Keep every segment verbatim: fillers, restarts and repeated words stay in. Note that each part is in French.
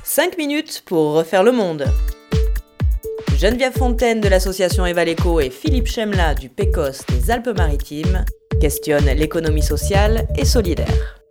cinq minutes pour refaire le monde. Geneviève Fontaine de l'association Evaleco et Philippe Chemla du P E C O S des Alpes-Maritimes questionnent l'économie sociale et solidaire.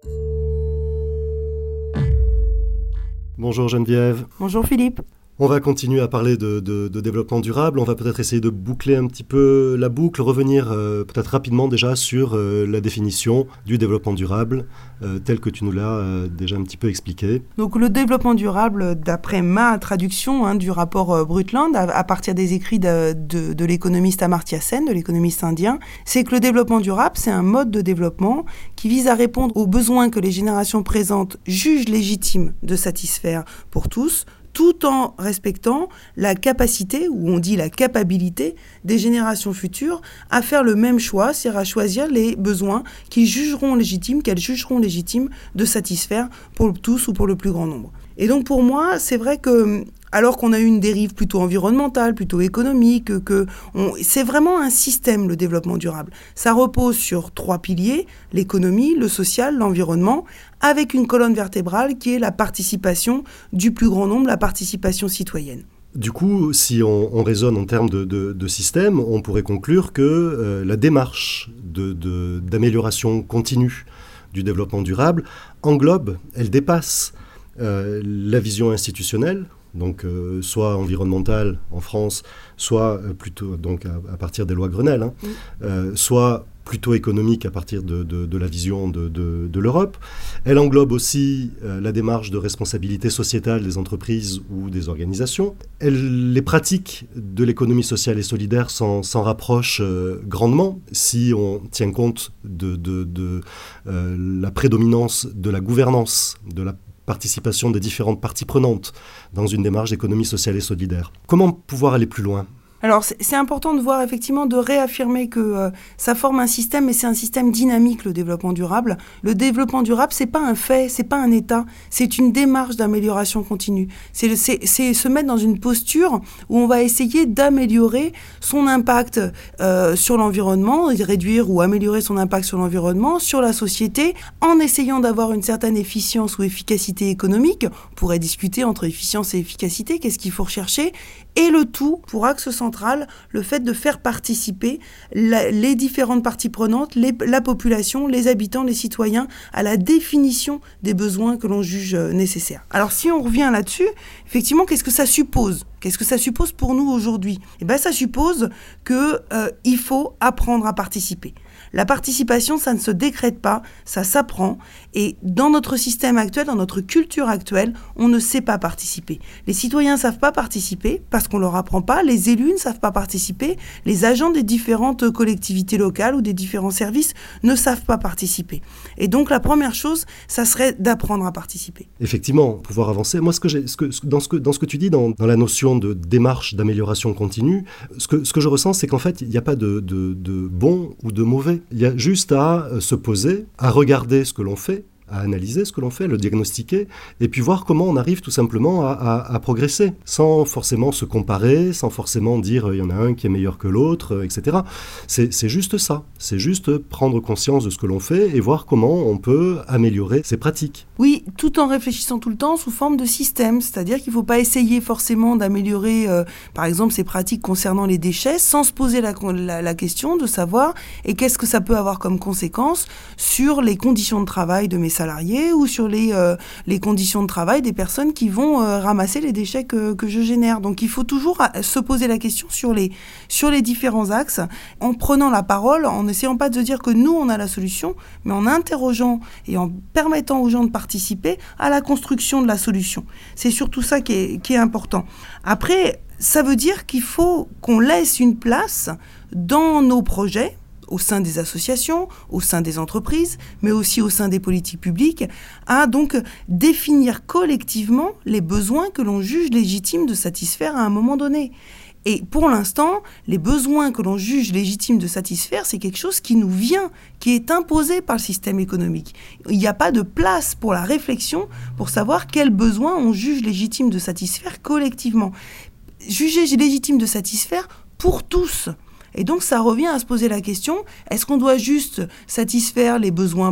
Bonjour Geneviève. Bonjour Philippe. On va continuer à parler de, de, de développement durable. On va peut-être essayer de boucler un petit peu la boucle, revenir euh, peut-être rapidement déjà sur euh, la définition du développement durable, euh, telle que tu nous l'as euh, déjà un petit peu expliqué. Donc le développement durable, d'après ma traduction hein, du rapport euh, Brundtland, à, à partir des écrits de, de, de l'économiste Amartya Sen, de l'économiste indien, c'est que le développement durable, c'est un mode de développement qui vise à répondre aux besoins que les générations présentes jugent légitimes de satisfaire pour tous, tout en respectant la capacité, ou on dit la capacité, des générations futures à faire le même choix, c'est-à-dire à choisir les besoins qu'ils jugeront légitimes, qu'elles jugeront légitimes de satisfaire pour tous ou pour le plus grand nombre. Et donc pour moi, c'est vrai que alors qu'on a eu une dérive plutôt environnementale, plutôt économique, que on, c'est vraiment un système, le développement durable. Ça repose sur trois piliers, l'économie, le social, l'environnement, avec une colonne vertébrale qui est la participation du plus grand nombre, la participation citoyenne. Du coup, si on, on raisonne en termes de, de, de système, on pourrait conclure que euh, la démarche de, de, d'amélioration continue du développement durable englobe, elle dépasse euh, la vision institutionnelle, donc euh, soit environnementale en France, soit euh, plutôt donc à, à partir des lois Grenelle, hein, oui. euh, soit plutôt économique à partir de, de, de la vision de, de, de l'Europe. Elle englobe aussi euh, la démarche de responsabilité sociétale des entreprises ou des organisations. Elle, les pratiques de l'économie sociale et solidaire s'en, s'en rapprochent euh, grandement si on tient compte de, de, de euh, la prédominance de la gouvernance, de la participation des différentes parties prenantes dans une démarche d'économie sociale et solidaire. Comment pouvoir aller plus loin ? Alors, c'est, c'est important de voir, effectivement, de réaffirmer que euh, ça forme un système, mais c'est un système dynamique, le développement durable. Le développement durable, c'est pas un fait, c'est pas un état, c'est une démarche d'amélioration continue. C'est, c'est, c'est se mettre dans une posture où on va essayer d'améliorer son impact euh, sur l'environnement, réduire ou améliorer son impact sur l'environnement, sur la société, en essayant d'avoir une certaine efficience ou efficacité économique. On pourrait discuter entre efficience et efficacité, qu'est-ce qu'il faut rechercher, et le tout pour axe central, le fait de faire participer la, les différentes parties prenantes, les, la population, les habitants, les citoyens, à la définition des besoins que l'on juge nécessaires. Alors si on revient là-dessus, effectivement, qu'est-ce que ça suppose ? Qu'est-ce que ça suppose pour nous aujourd'hui ? Eh bien, ça suppose qu'il euh, faut apprendre à participer. La participation, ça ne se décrète pas, ça s'apprend. Et dans notre système actuel, dans notre culture actuelle, on ne sait pas participer. Les citoyens ne savent pas participer parce qu'on ne leur apprend pas. Les élus ne savent pas participer. Les agents des différentes collectivités locales ou des différents services ne savent pas participer. Et donc, la première chose, ça serait d'apprendre à participer. Effectivement, pouvoir avancer. Moi, ce que j'ai, ce que, dans, ce que, dans ce que tu dis, dans, dans la notion de démarche d'amélioration continue, ce que, ce que je ressens, c'est qu'en fait, il n'y a pas de, de, de bon ou de mauvais. Il y a juste à se poser, à regarder ce que l'on fait, à analyser ce que l'on fait, le diagnostiquer, et puis voir comment on arrive tout simplement à, à, à progresser, sans forcément se comparer, sans forcément dire il y en a un qui est meilleur que l'autre, et cetera. C'est, c'est juste ça, c'est juste prendre conscience de ce que l'on fait et voir comment on peut améliorer ses pratiques. Oui, tout en réfléchissant tout le temps sous forme de système, c'est-à-dire qu'il ne faut pas essayer forcément d'améliorer, euh, par exemple, ces pratiques concernant les déchets, sans se poser la, la, la question de savoir et qu'est-ce que ça peut avoir comme conséquence sur les conditions de travail de mes salariés ou sur les, euh, les conditions de travail des personnes qui vont euh, ramasser les déchets que, que je génère. Donc il faut toujours se poser la question sur les, sur les différents axes, en prenant la parole, en n'essayant pas de se dire que nous, on a la solution, mais en interrogeant et en permettant aux gens de participer à la construction de la solution. C'est surtout ça qui est, qui est important. Après, ça veut dire qu'il faut qu'on laisse une place dans nos projets, au sein des associations, au sein des entreprises, mais aussi au sein des politiques publiques, à donc définir collectivement les besoins que l'on juge légitimes de satisfaire à un moment donné. Et pour l'instant, les besoins que l'on juge légitimes de satisfaire, c'est quelque chose qui nous vient, qui est imposé par le système économique. Il n'y a pas de place pour la réflexion pour savoir quels besoins on juge légitimes de satisfaire collectivement. Juger légitime de satisfaire pour tous. Et donc, ça revient à se poser la question, est-ce qu'on doit juste satisfaire les besoins premiers ?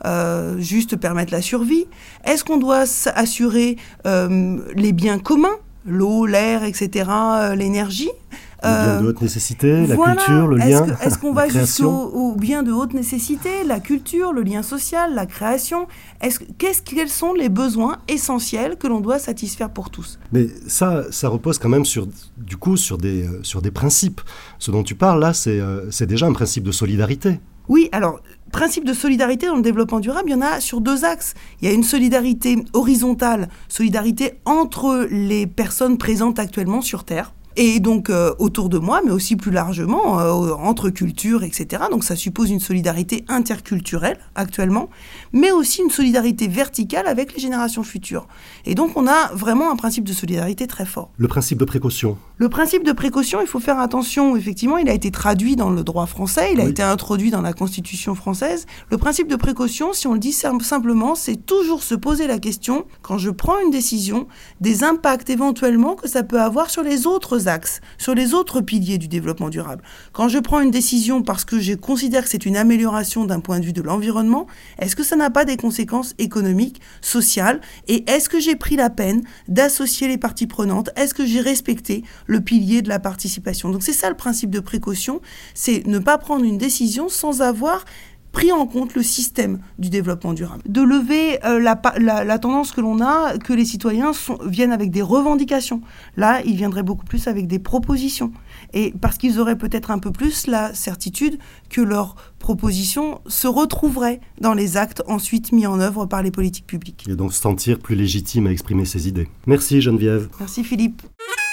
euh, juste permettre la survie? Est-ce qu'on doit assurer euh, les biens communs, l'eau, l'air, et cetera, euh, l'énergie? Les biens de haute nécessité, la voilà. culture, le est-ce lien, que, Est-ce qu'on va jusqu'aux biens de haute nécessité, la culture, le lien social, la création? Est-ce, qu'est-ce, quels sont les besoins essentiels que l'on doit satisfaire pour tous? Mais ça, ça repose quand même sur, du coup, sur des, euh, sur des principes. Ce dont tu parles là, c'est, euh, c'est déjà un principe de solidarité. Oui, alors, principe de solidarité dans le développement durable, il y en a sur deux axes. Il y a une solidarité horizontale, solidarité entre les personnes présentes actuellement sur Terre. Et donc euh, autour de moi, mais aussi plus largement, euh, entre cultures, et cetera. Donc ça suppose une solidarité interculturelle actuellement, mais aussi une solidarité verticale avec les générations futures. Et donc on a vraiment un principe de solidarité très fort. Le principe de précaution. Le principe de précaution, il faut faire attention, effectivement, il a été traduit dans le droit français, il a oui. été introduit dans la Constitution française. Le principe de précaution, si on le dit simplement, c'est toujours se poser la question, quand je prends une décision, des impacts éventuellement que ça peut avoir sur les autres axes, sur les autres piliers du développement durable. Quand je prends une décision parce que je considère que c'est une amélioration d'un point de vue de l'environnement, est-ce que ça n'a pas des conséquences économiques, sociales? Et est-ce que j'ai pris la peine d'associer les parties prenantes? Est-ce que j'ai respecté le pilier de la participation? Donc c'est ça le principe de précaution, c'est ne pas prendre une décision sans avoir pris en compte le système du développement durable. De lever euh, la, la, la tendance que l'on a, que les citoyens sont, viennent avec des revendications. Là, ils viendraient beaucoup plus avec des propositions. Et parce qu'ils auraient peut-être un peu plus la certitude que leurs propositions se retrouveraient dans les actes ensuite mis en œuvre par les politiques publiques. Et donc se sentir plus légitime à exprimer ses idées. Merci Geneviève. Merci Philippe.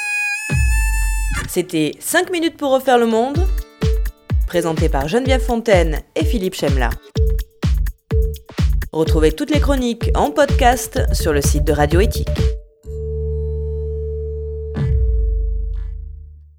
C'était cinq minutes pour refaire le monde, présenté par Geneviève Fontaine et Philippe Chemla. Retrouvez toutes les chroniques en podcast sur le site de Radio Éthique.